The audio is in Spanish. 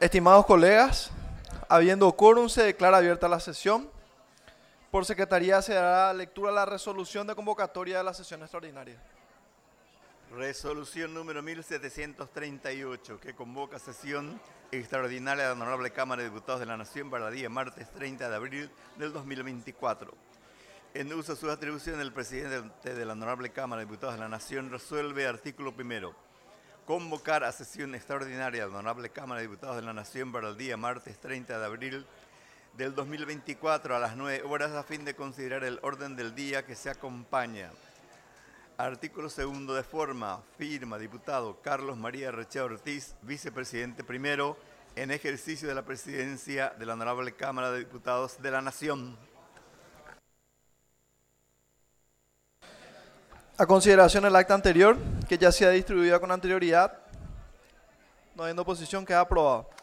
Estimados colegas, habiendo quórum, se declara abierta la sesión. Por secretaría se dará lectura a la resolución de convocatoria de la sesión extraordinaria. Resolución número 1738, que convoca sesión extraordinaria de la Honorable Cámara de Diputados de la Nación para el día martes 30 de abril del 2024. En uso de sus atribuciones, el presidente de la Honorable Cámara de Diputados de la Nación resuelve, artículo primero, convocar a sesión extraordinaria de la Honorable Cámara de Diputados de la Nación para el día martes 30 de abril del 2024 a las 9 horas a fin de considerar el orden del día que se acompaña. Artículo segundo de forma. Firma diputado Carlos María Rechea Ortiz, vicepresidente primero, en ejercicio de la presidencia de la Honorable Cámara de Diputados de la Nación. A consideración del acta anterior, que ya se ha distribuido con anterioridad, no habiendo oposición, queda aprobado.